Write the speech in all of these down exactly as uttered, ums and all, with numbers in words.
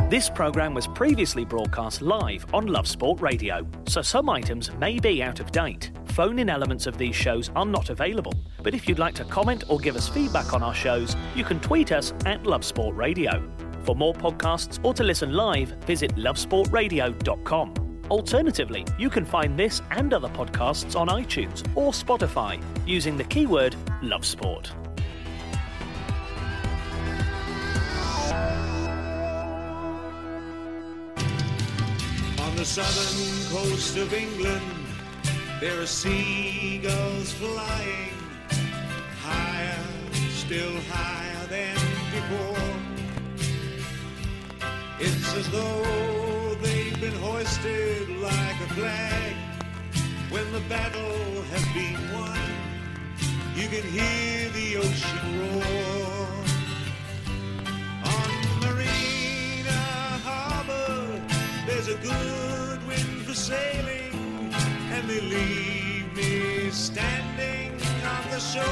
This programme was previously broadcast live on Love Sport Radio, so some items may be out of date. Phone-in elements of these shows are not available, but if you'd like to comment or give us feedback on our shows, you can tweet us at Love Sport Radio. For more podcasts or to listen live, visit love sport radio dot com. Alternatively, you can find this and other podcasts on iTunes or Spotify using the keyword Love Sport. On the southern coast of England, there are seagulls flying higher, still higher than before. It's as though they've been hoisted like a flag. When the battle has been won, you can hear the ocean roar. On Marina Harbour, there's a good wind for sailing, and they leave me standing on the shore.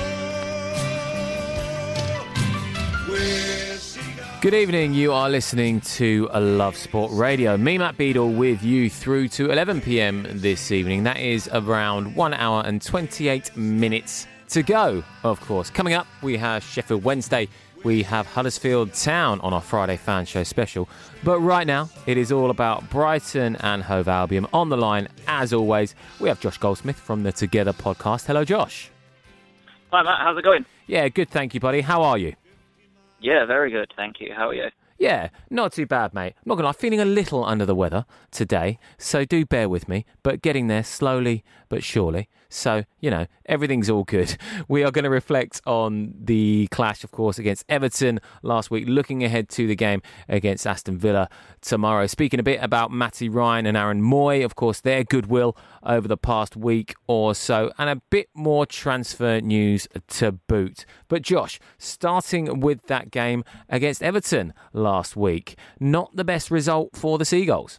Where seagulls... Good evening, you are listening to a Love Sport Radio. Me, Matt Beadle, with you through to eleven p.m. this evening. That is around one hour and twenty-eight minutes to go, of course. Coming up, we have Sheffield Wednesday. We have Huddersfield Town on our Friday Fan Show special. But right now, it is all about Brighton and Hove Albion. On the line, as always, we have Josh Goldsmith from the Together podcast. Hello, Josh. Hi, Matt. How's it going? Yeah, good, thank you, buddy. How are you? Yeah, very good, thank you. How are you? Yeah, not too bad, mate. Not gonna lie, feeling a little under the weather today, so do bear with me, but getting there slowly but surely. So, you know, everything's all good. We are going to reflect on the clash, of course, against Everton last week, looking ahead to the game against Aston Villa tomorrow. Speaking a bit about Matty Ryan and Aaron Moy, of course, their goodwill over the past week or so, and a bit more transfer news to boot. But Josh, starting with that game against Everton last week, not the best result for the Seagulls.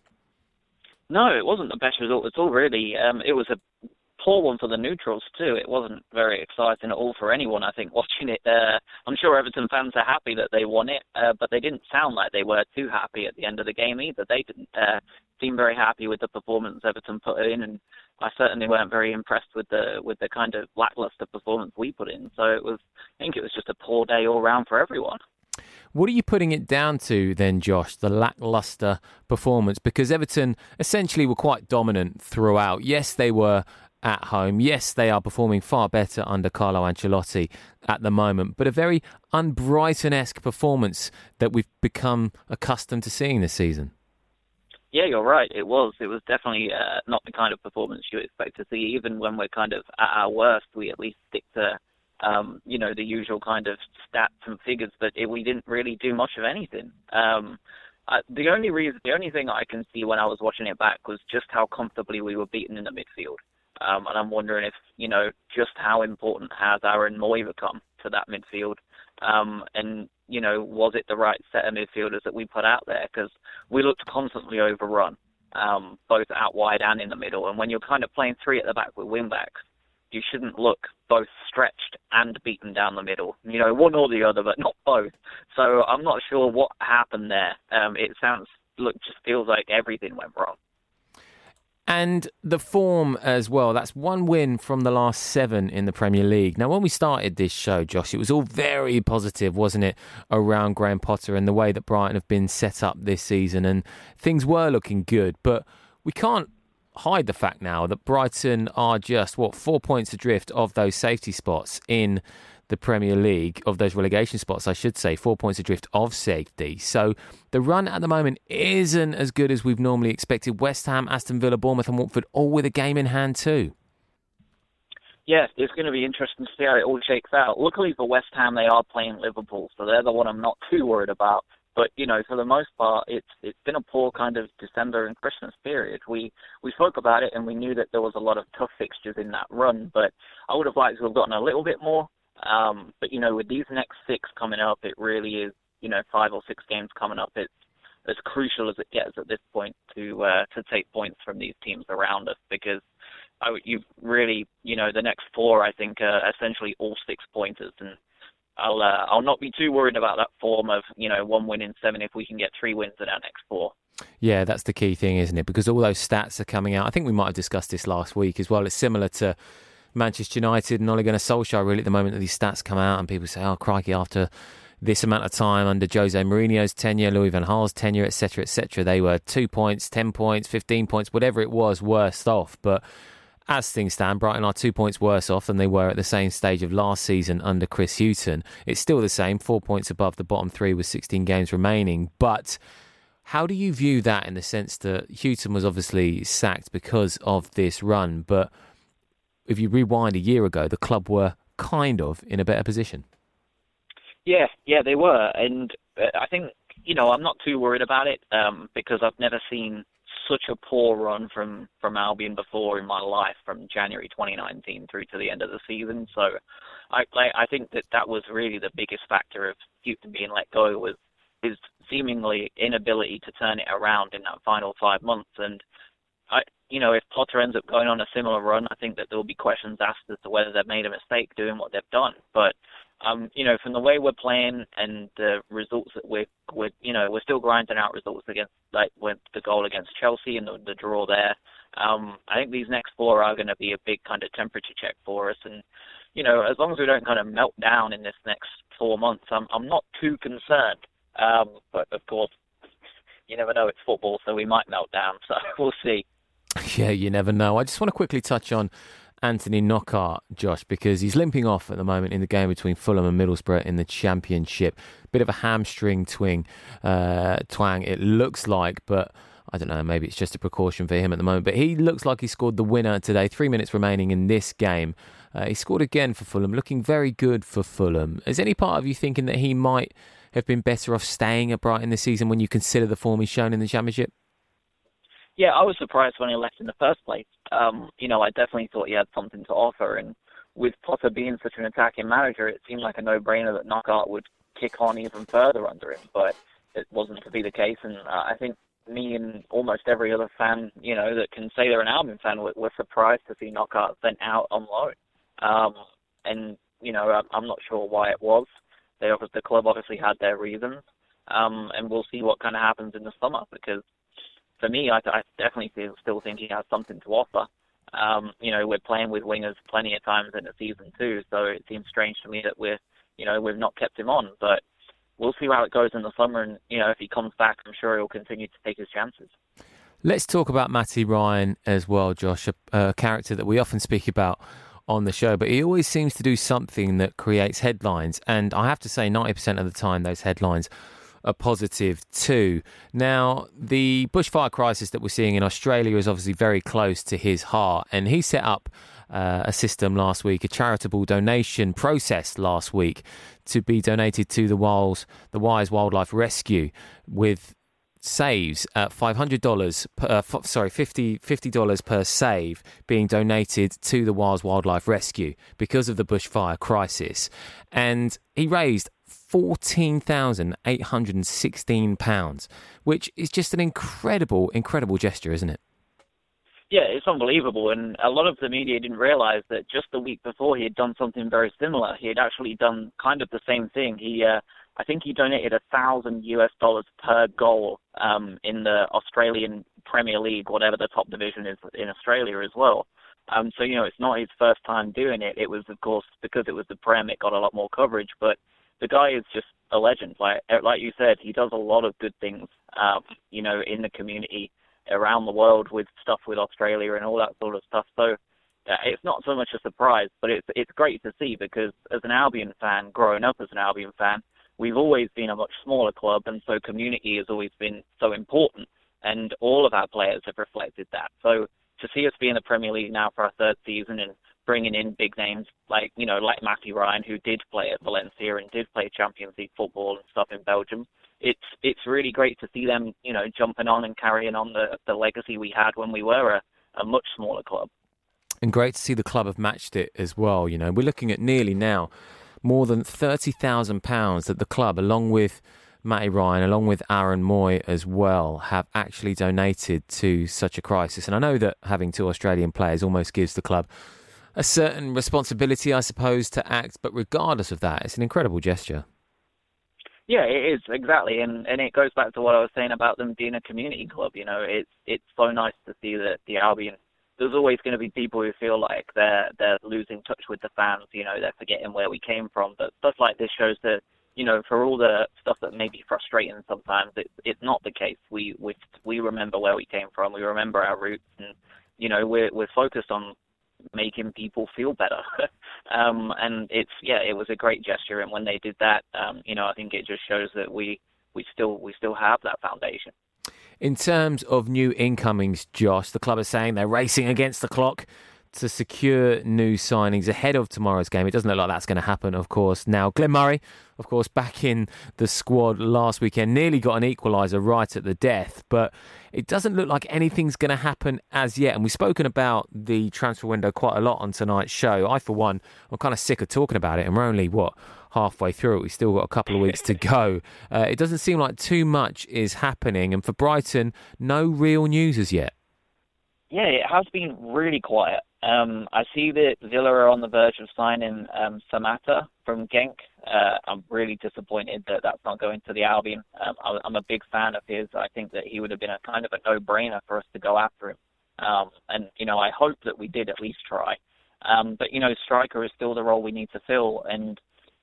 No, it wasn't the best result at all, really. Um, it was a poor one for the neutrals too. It wasn't very exciting at all for anyone, I think, watching it. Uh, I'm sure Everton fans are happy that they won it, uh, but they didn't sound like they were too happy at the end of the game either. They didn't uh, seem very happy with the performance Everton put in, and I certainly weren't very impressed with the with the kind of lackluster performance we put in. So it was, I think it was just a poor day all round for everyone. What are you putting it down to then, Josh, the lacklustre performance? Because Everton essentially were quite dominant throughout. Yes, they were at home. Yes, they are performing far better under Carlo Ancelotti at the moment, but a very un-Brighton-esque performance that we've become accustomed to seeing this season. Yeah, you're right. It was. It was definitely uh, not the kind of performance you expect to see. Even when we're kind of at our worst, we at least stick to Um, you know, the usual kind of stats and figures, but it, we didn't really do much of anything. Um, I, the only reason, the only thing I can see when I was watching it back was just how comfortably we were beaten in the midfield. Um, and I'm wondering if, you know, just how important has Aaron Moy become to that midfield? Um, and, you know, was it the right set of midfielders that we put out there? Because we looked constantly overrun, um, both out wide and in the middle. And when you're kind of playing three at the back with wing-backs, you shouldn't look both stretched and beaten down the middle. You know, one or the other, but not both. So I'm not sure what happened there. Um, it sounds, look, just feels like everything went wrong. And the form as well. That's one win from the last seven in the Premier League. Now, when we started this show, Josh, it was all very positive, wasn't it, around Graham Potter and the way that Brighton have been set up this season. And things were looking good, but we can't hide the fact now that Brighton are just, what, four points adrift of those safety spots in the Premier League, of those relegation spots, I should say, four points adrift of safety. So the run at the moment isn't as good as we've normally expected. West Ham, Aston Villa, Bournemouth and Watford all with a game in hand too. Yes, it's going to be interesting to see how it all shakes out. Luckily for West Ham, they are playing Liverpool, so they're the one I'm not too worried about. But, you know, for the most part, it's it's been a poor kind of December and Christmas period. We we spoke about it and we knew that there was a lot of tough fixtures in that run, but I would have liked to have gotten a little bit more. Um, but, you know, with these next six coming up, it really is, you know, five or six games coming up. It's as crucial as it gets at this point to uh, to take points from these teams around us, because I, you really, you know, the next four, I think, are essentially all six pointers. And I'll uh, I'll not be too worried about that form of, you know, one win in seven if we can get three wins in our next four. Yeah, that's the key thing, isn't it? Because all those stats are coming out. I think we might have discussed this last week as well. It's similar to Manchester United and Ole Gunnar Solskjaer, really, at the moment that these stats come out and people say, oh, crikey, after this amount of time under Jose Mourinho's tenure, Louis van Gaal's tenure, et cetera, et cetera, they were two points, ten points, fifteen points, whatever it was, worse off. But as things stand, Brighton are two points worse off than they were at the same stage of last season under Chris Hughton. It's still the same, four points above the bottom three with sixteen games remaining. But how do you view that in the sense that Hughton was obviously sacked because of this run, but if you rewind a year ago, the club were kind of in a better position? Yeah, yeah, they were. And I think, you know, I'm not too worried about it um, because I've never seen such a poor run from, from Albion before in my life, from January twenty nineteen through to the end of the season. So I I think that that was really the biggest factor of Hughton being let go, was his seemingly inability to turn it around in that final five months. And, I, you know, if Potter ends up going on a similar run, I think that there will be questions asked as to whether they've made a mistake doing what they've done. But Um, you know, from the way we're playing and the results that we're, we're, you know, we're still grinding out results against, like, with the goal against Chelsea and the, the draw there. Um, I think these next four are going to be a big kind of temperature check for us. And, you know, as long as we don't kind of melt down in this next four months, I'm, I'm not too concerned. Um, but, of course, you never know. It's football, so we might melt down. So we'll see. Yeah, you never know. I just want to quickly touch on Anthony Knockaert, Josh, because he's limping off at the moment in the game between Fulham and Middlesbrough in the Championship. Bit of a hamstring twing, uh, twang, it looks like, but I don't know, maybe it's just a precaution for him at the moment. But he looks like he scored the winner today, three minutes remaining in this game. Uh, he scored again for Fulham, looking very good for Fulham. Is any part of you thinking that he might have been better off staying at Brighton this season when you consider the form he's shown in the Championship? Yeah, I was surprised when he left in the first place. Um, you know, I definitely thought he had something to offer. And with Potter being such an attacking manager, it seemed like a no-brainer that Knockaert would kick on even further under him. But it wasn't to be the case. And uh, I think me and almost every other fan, you know, that can say they're an Albion fan, were, were surprised to see Knockaert sent out on loan. Um, and, you know, I'm not sure why it was. They, the club obviously had their reasons. Um, and we'll see what kind of happens in the summer, because for me, I, I definitely feel, still think he has something to offer. Um, you know, we're playing with wingers plenty of times in the season too, so it seems strange to me that we're, you know, we've not kept him on. But we'll see how it goes in the summer, and, you know, if he comes back, I'm sure he'll continue to take his chances. Let's talk about Matty Ryan as well, Josh, a, a character that we often speak about on the show, but he always seems to do something that creates headlines. And I have to say, ninety percent of the time, those headlines are positive too. Now, the bushfire crisis that we're seeing in Australia is obviously very close to his heart, and he set up uh, a system last week, a charitable donation process last week, to be donated to the Wise, the Wise Wildlife Rescue, with saves at five hundred dollars, per, uh, f- sorry, fifty dollars per save being donated to the Wise Wildlife Rescue because of the bushfire crisis. And he raised fourteen thousand eight hundred sixteen pounds, which is just an incredible, incredible gesture, isn't it? Yeah, it's unbelievable. And a lot of the media didn't realise that just the week before he had done something very similar. He had actually done kind of the same thing. He, uh, I think he donated a thousand US dollars per goal um, in the Australian Premier League, whatever the top division is in Australia as well. Um, so, you know, it's not his first time doing it. It was, of course, because it was the Prem, it got a lot more coverage. But the guy is just a legend. Like like you said, he does a lot of good things, um, you know, in the community around the world with stuff with Australia and all that sort of stuff. So uh, it's not so much a surprise, but it's it's great to see, because as an Albion fan, growing up as an Albion fan, we've always been a much smaller club, and so community has always been so important, and all of our players have reflected that. So to see us be in the Premier League now for our third season and bringing in big names like, you know, like Matty Ryan, who did play at Valencia and did play Champions League football and stuff in Belgium, it's it's really great to see them, you know, jumping on and carrying on the, the legacy we had when we were a, a much smaller club. And great to see the club have matched it as well. You know, we're looking at nearly now more than thirty thousand pounds that the club, along with Matty Ryan, along with Aaron Moy as well, have actually donated to such a crisis. And I know that having two Australian players almost gives the club a certain responsibility, I suppose, to act. But regardless of that, it's an incredible gesture. Yeah, it is, exactly. And and it goes back to what I was saying about them being a community club. You know, it's it's so nice to see that the Albion, there's always going to be people who feel like they're they're losing touch with the fans, you know, they're forgetting where we came from. But stuff like this shows that, you know, for all the stuff that may be frustrating sometimes, it's it's not the case. We we we remember where we came from, we remember our roots, and, you know, we're we're focused on making people feel better. um, and it's, yeah, it was a great gesture. And when they did that, um, you know, I think it just shows that we, we still we still have that foundation. In terms of new incomings, Josh, the club is saying they're racing against the clock to secure new signings ahead of tomorrow's game. It doesn't look like that's going to happen, of course. Now, Glenn Murray, of course, back in the squad last weekend, nearly got an equaliser right at the death, but it doesn't look like anything's going to happen as yet. And we've spoken about the transfer window quite a lot on tonight's show. I, for one, I'm kind of sick of talking about it, and we're only, what, halfway through it. We've still got a couple of weeks to go. Uh, it doesn't seem like too much is happening, and for Brighton, no real news as yet. Yeah, it has been really quiet. Um, I see that Villa are on the verge of signing um, Samata from Genk. Uh, I'm really disappointed that that's not going to the Albion. Um, I, I'm a big fan of his. I think that he would have been a kind of a no-brainer for us to go after him. Um, and, you know, I hope that we did at least try. Um, but, you know, striker is still the role we need to fill. And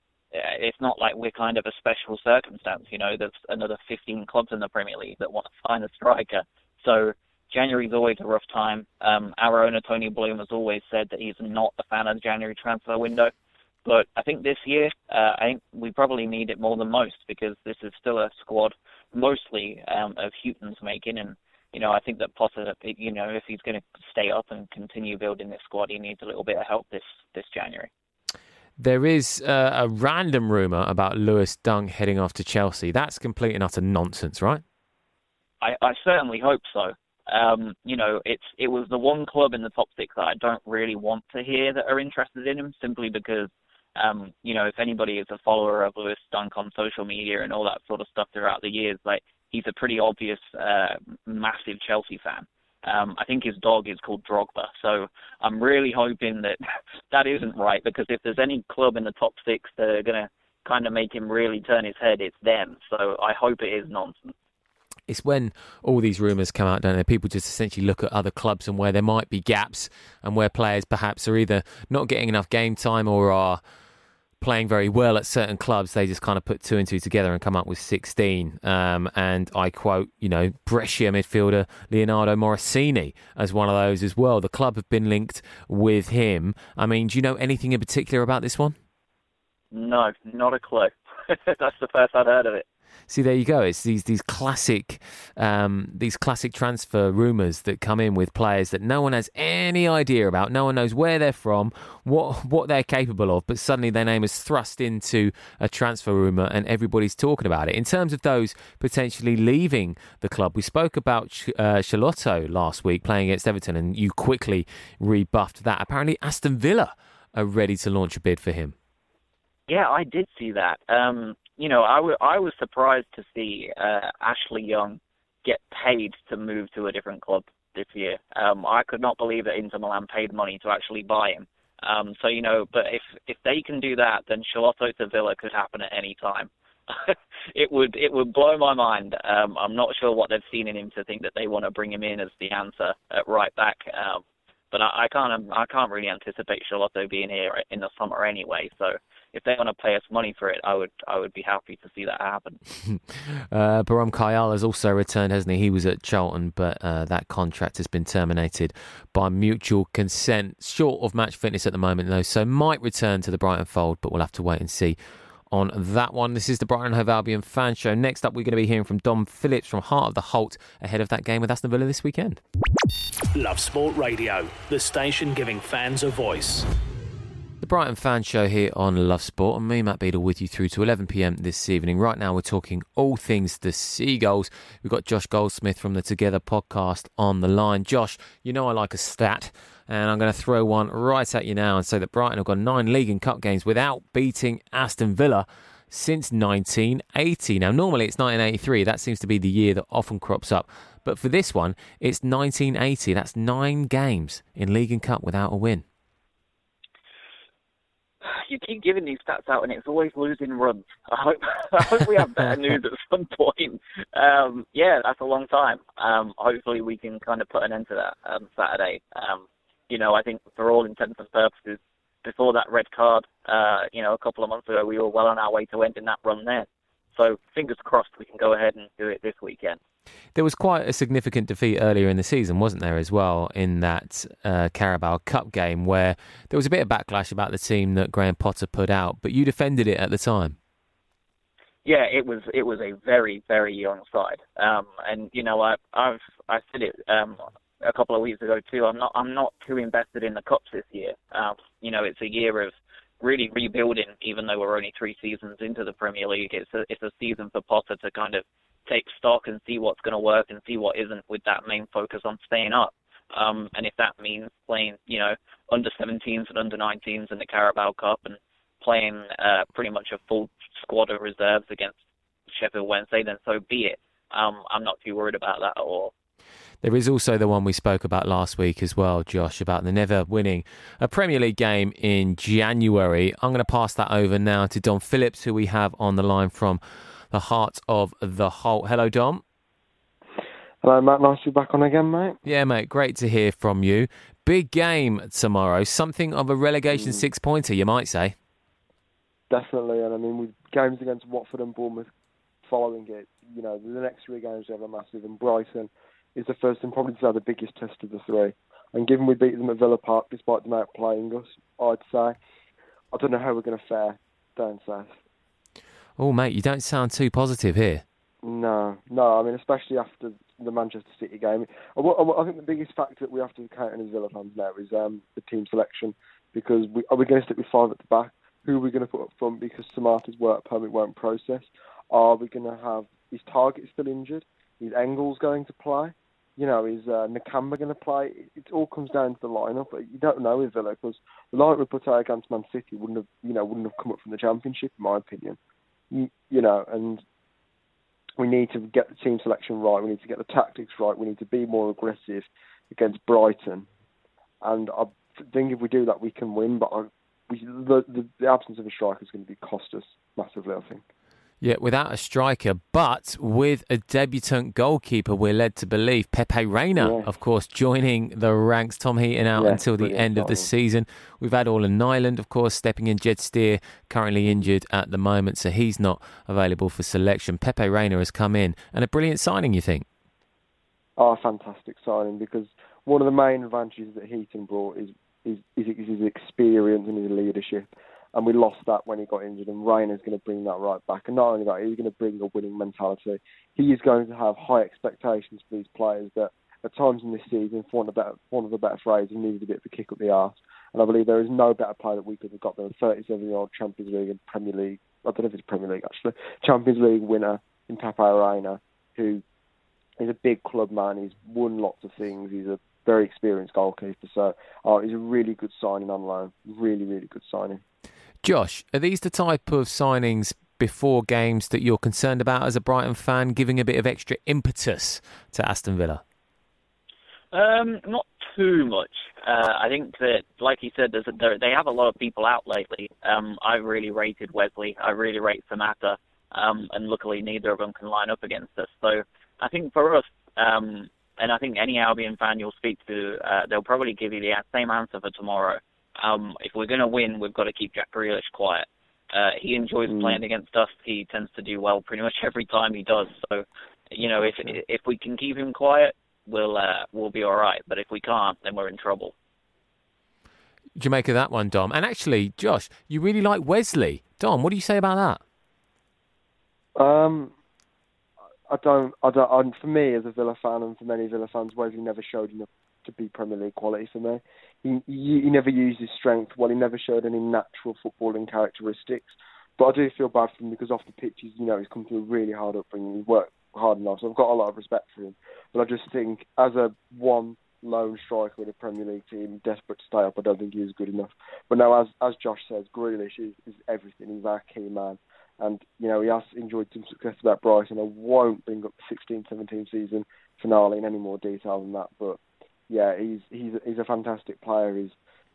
it's not like we're kind of a special circumstance. You know, there's another fifteen clubs in the Premier League that want to sign a striker. So January's always a rough time. Um, our owner, Tony Bloom, has always said that he's not a fan of the January transfer window. But I think this year, uh, I think we probably need it more than most, because this is still a squad mostly um, of Houghton's making. And, you know, I think that Potter, you know, if he's going to stay up and continue building this squad, he needs a little bit of help this, this January. There is uh, a random rumour about Lewis Dunk heading off to Chelsea. That's complete and utter nonsense, right? I, I certainly hope so. Um, you know, it's it was the one club in the top six that I don't really want to hear that are interested in him, simply because, um, you know, if anybody is a follower of Lewis Dunk on social media and all that sort of stuff throughout the years, like, he's a pretty obvious, uh, massive Chelsea fan. Um, I think his dog is called Drogba, so I'm really hoping that that isn't right, because if there's any club in the top six that are going to kind of make him really turn his head, it's them. So I hope it is nonsense. It's when all these rumours come out, don't they? People just essentially look at other clubs and where there might be gaps, and where players perhaps are either not getting enough game time or are playing very well at certain clubs. They just kind of put two and two together and come up with sixteen. Um, and I quote, you know, Brescia midfielder Leonardo Morosini as one of those as well. The club have been linked with him. I mean, do you know anything in particular about this one? No, not a clue. That's the first I'd heard of it. See, there you go. It's these these classic um, these classic transfer rumours that come in with players that no one has any idea about. No one knows where they're from, what what they're capable of, but suddenly their name is thrust into a transfer rumour and everybody's talking about it. In terms of those potentially leaving the club, we spoke about uh, Charlotto last week playing against Everton, and you quickly rebuffed that. Apparently Aston Villa are ready to launch a bid for him. Yeah, I did see that. Um, you know, I, w- I was surprised to see uh, Ashley Young get paid to move to a different club this year. Um, I could not believe that Inter Milan paid money to actually buy him. Um, so, you know, but if, if they can do that, then Charlotto to Villa could happen at any time. it would it would blow my mind. Um, I'm not sure what they've seen in him to think that they want to bring him in as the answer at right back. Um, but I, I can't I can't really anticipate Charlotto being here in the summer anyway. So if they want to pay us money for it, I would I would be happy to see that happen. uh, Baram Kayal has also returned, hasn't he? He was at Charlton, but uh, that contract has been terminated by mutual consent. Short of match fitness at the moment, though, so might return to the Brighton fold, but we'll have to wait and see on that one. This is the Brighton Hove Albion Fan Show. Next up, we're going to be hearing from Dom Phillips from Heart of the Holt ahead of that game with Aston Villa this weekend. Love Sport Radio, the station giving fans a voice. The Brighton Fan Show here on Love Sport, and me, Matt Beadle, with you through to eleven p.m. this evening. Right now, we're talking all things the Seagulls. We've got Josh Goldsmith from the Together podcast on the line. Josh, you know I like a stat, and I'm going to throw one right at you now and say that Brighton have got nine League and Cup games without beating Aston Villa since nineteen eighty. Now, normally it's nineteen eighty-three. That seems to be the year that often crops up. But for this one, it's nineteen eighty. That's nine games in League and Cup without a win. you keep giving these stats out and it's always losing runs. I hope I hope we have better news at some point. Um, yeah, that's a long time. Um, hopefully we can kind of put an end to that um, Saturday. Um, you know, I think for all intents and purposes, before that red card, uh, you know, a couple of months ago, we were well on our way to ending that run there. So fingers crossed we can go ahead and do it this weekend. There was quite a significant defeat earlier in the season, wasn't there, as well, in that uh, Carabao Cup game where there was a bit of backlash about the team that Graham Potter put out, but you defended it at the time. Yeah, it was it was a very, very young side. Um, and, you know, I, I've I said it um, a couple of weeks ago too, I'm not I'm not too invested in the Cups this year. Um, you know, it's a year of really rebuilding, even though we're only three seasons into the Premier League. It's a, it's a season for Potter to kind of take stock and see what's going to work and see what isn't, with that main focus on staying up. Um, and if that means playing, you know, under seventeens and under nineteens in the Carabao Cup and playing uh, pretty much a full squad of reserves against Sheffield Wednesday, then so be it. Um, I'm not too worried about that at all. There is also the one we spoke about last week as well, Josh, about the never winning a Premier League game in January. I'm going to pass that over now to Dom Phillips, who we have on the line from the heart of the Holte. Hello, Dom. Hello, Matt. Nice to be back on again, mate. Yeah, mate. Great to hear from you. Big game tomorrow. Something of a relegation mm. six-pointer, you might say. Definitely. And I mean, with games against Watford and Bournemouth following it, you know, the next three games are massive. And Brighton is the first and probably the biggest test of the three. And given we beat them at Villa Park, despite them outplaying us, I'd say, I don't know how we're going to fare down south. Oh, mate, you don't sound too positive here. No, no. I mean, especially after the Manchester City game. I, I think the biggest factor that we have to count in as Villa fans now is um, the team selection. Because we, are we going to stick with five at the back? Who are we going to put up front because Samatta's work permit won't process? Are we going to have... Is Target still injured? Is Engels going to play? You know, is uh, Nakamba going to play? It, it all comes down to the lineup. But you don't know with Villa because the lineup we put out against Man City wouldn't have, you know, wouldn't have come up from the Championship, in my opinion. You, you know, and we need to get the team selection right. We need to get the tactics right. We need to be more aggressive against Brighton. And I think if we do that, we can win. But I, we, the, the, the absence of a striker is going to be cost us massively, I think. Yeah, without a striker, but with a debutant goalkeeper, we're led to believe. Pepe Reina, yeah. of course, joining the ranks. Tom Heaton out yeah, until the end of the season. We've had Orland Nyland, of course, stepping in. Jed Steer, currently injured at the moment, so he's not available for selection. Pepe Reina has come in, and a brilliant signing, you think? Oh, fantastic signing, because one of the main advantages that Heaton brought is, is, is his experience and his leadership. And we lost that when he got injured, and Reina's going to bring that right back. And not only that, he's going to bring a winning mentality. He is going to have high expectations for these players that, at times in this season, for want of a better, for want of a better phrase, he needed a bit of a kick up the arse. And I believe there is no better player that we could have got than a thirty-seven-year-old Champions League and Premier League, I don't know if it's Premier League actually, Champions League winner in Pepe Reina, who is a big club man. He's won lots of things. He's a very experienced goalkeeper. So uh, he's a really good signing on loan. Really, really good signing. Josh, are these the type of signings before games that you're concerned about as a Brighton fan, giving a bit of extra impetus to Aston Villa? Um, not too much. Uh, I think that, like you said, there's a, there, they have a lot of people out lately. Um, I really rated Wesley. I really rate Samatta. Um, and luckily neither of them can line up against us. So I think for us, um, and I think any Albion fan you'll speak to, uh, they'll probably give you the same answer for tomorrow. Um, if we're going to win, we've got to keep Jack Grealish quiet. Uh, he enjoys mm. playing against us. He tends to do well pretty much every time he does. So, you know, if if we can keep him quiet, we'll uh, we'll be all right. But if we can't, then we're in trouble. Do you make of that one, Dom? And actually, Josh, you really like Wesley. Dom, what do you say about that? Um, I don't. I don't. I'm, for me, as a Villa fan, and for many Villa fans, Wesley never showed enough to be Premier League quality for me. He, he he never used his strength well. He never showed any natural footballing characteristics. But I do feel bad for him because off the pitch, he's, you know, he's come through a really hard upbringing. He's worked hard enough, so I've got a lot of respect for him. But I just think, as a one lone striker in a Premier League team, desperate to stay up, I don't think he was good enough. But now, as as Josh says, Grealish is, is everything. He's our key man. And, you know, he has enjoyed some success about Brighton. I won't bring up the sixteen seventeen season finale in any more detail than that. But, yeah, he's he's he's a fantastic player. He's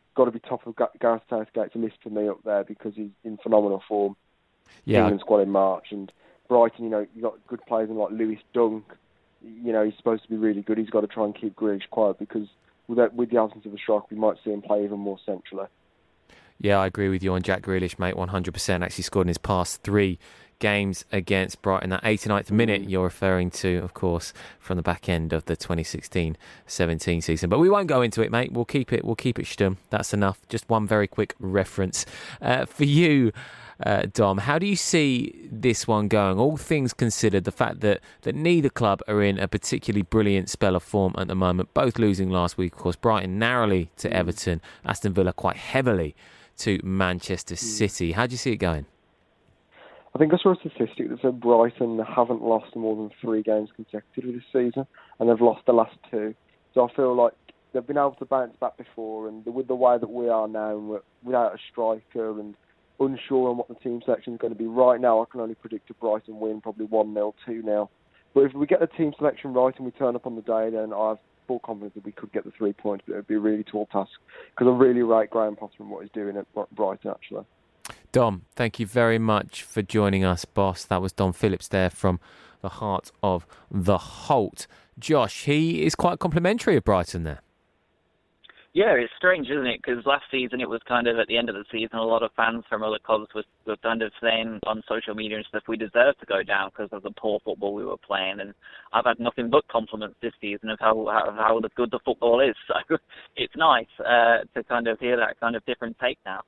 got to be top of Gareth Southgate's list for me up there because he's in phenomenal form. Yeah. England squad in March, and Brighton, you know, you got good players like Lewis Dunk. You know, he's supposed to be really good. He's got to try and keep Grealish quiet because with, that, with the absence of a striker, we might see him play even more centrally. Yeah, I agree with you on Jack Grealish, mate, one hundred percent. Actually scored in his past three games against Brighton. That eighty-ninth minute you're referring to, of course, from the back end of the twenty sixteen seventeen season. But we won't go into it, mate. We'll keep it, we'll keep it stum. That's enough. Just one very quick reference. Uh, for you, uh, Dom, how do you see this one going? All things considered, the fact that, that neither club are in a particularly brilliant spell of form at the moment, both losing last week, of course, Brighton narrowly to Everton, Aston Villa quite heavily to Manchester City. How do you see it going? I think I saw a statistic that said Brighton haven't lost more than three games consecutively this season, and they've lost the last two. So I feel like they've been able to bounce back before, and with the way that we are now, and we're without a striker and unsure on what the team selection is going to be, right now I can only predict a Brighton win, probably one nil, two nil. But if we get the team selection right and we turn up on the day, then I have full confidence that we could get the three points, but it would be a really tall task because I really rate Graham Potter and what he's doing at Brighton, actually. Dom, thank you very much for joining us, boss. That was Dom Phillips there from the heart of the Holt. Josh, he is quite complimentary of Brighton there. Yeah, it's strange, isn't it? Because last season it was kind of at the end of the season, a lot of fans from other clubs were, were kind of saying on social media and stuff we deserved to go down because of the poor football we were playing. And I've had nothing but compliments this season of how how, how good the football is. So it's nice uh, to kind of hear that kind of different take now.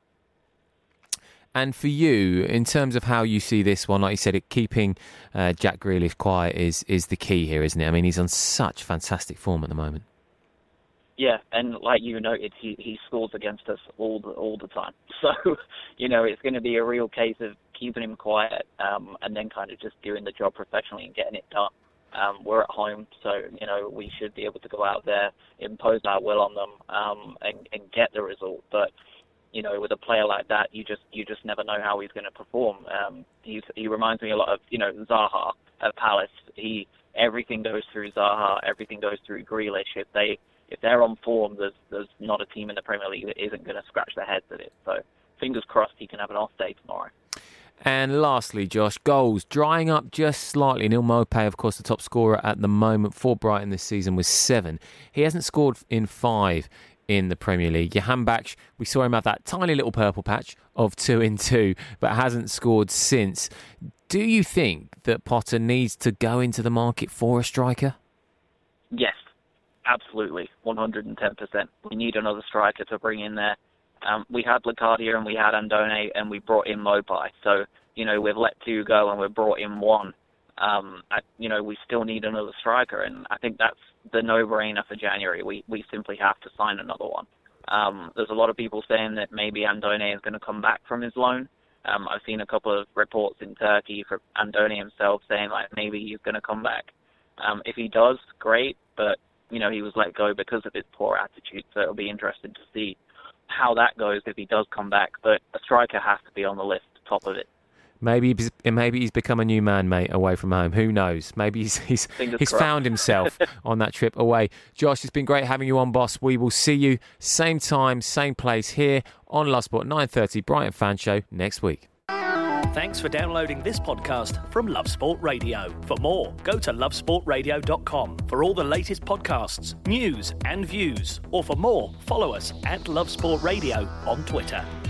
And for you, in terms of how you see this one, like you said, it, keeping uh, Jack Grealish quiet is is the key here, isn't it? I mean, he's on such fantastic form at the moment. Yeah, and like you noted, he, he scores against us all the all the time. So, you know, it's going to be a real case of keeping him quiet um, and then kind of just doing the job professionally and getting it done. Um, we're at home, so, you know, we should be able to go out there, impose our will on them um, and, and get the result. But, you know, with a player like that, you just you just never know how he's going to perform. Um, he's, he reminds me a lot of, you know, Zaha at Palace. He everything goes through Zaha, everything goes through Grealish. If they if they're on form, there's there's not a team in the Premier League that isn't going to scratch their heads at it. So fingers crossed he can have an off day tomorrow. And lastly, Josh, goals drying up just slightly. Neil Maupay, of course, the top scorer at the moment for Brighton this season with seven. He hasn't scored in five in the Premier League. Johan Baksh, we saw him have that tiny little purple patch of two in two, but hasn't scored since. Do you think that Potter needs to go into the market for a striker? Yes, absolutely, one hundred ten percent. We need another striker to bring in there. Um, we had Locadia and we had Andone and we brought in Maupay. So, you know, we've let two go and we've brought in one. Um, I, you know, we still need another striker, and I think that's the no-brainer for January. We we simply have to sign another one. Um, there's a lot of people saying that maybe Andone is going to come back from his loan. Um, I've seen a couple of reports in Turkey from Andone himself saying like maybe he's going to come back. Um, if he does, great, but you know he was let go because of his poor attitude, so it'll be interesting to see how that goes if he does come back. But a striker has to be on the list, top of it. Maybe he's, maybe he's become a new man, mate, away from home. Who knows? Maybe he's he's, he's found himself on that trip away. Josh, it's been great having you on, boss. We will see you same time, same place here on Love Sport, nine thirty, Brighton Fan Show next week. Thanks for downloading this podcast from Love Sport Radio. For more, go to love sport radio dot com for all the latest podcasts, news and views. Or for more, follow us at Love Sport Radio on Twitter.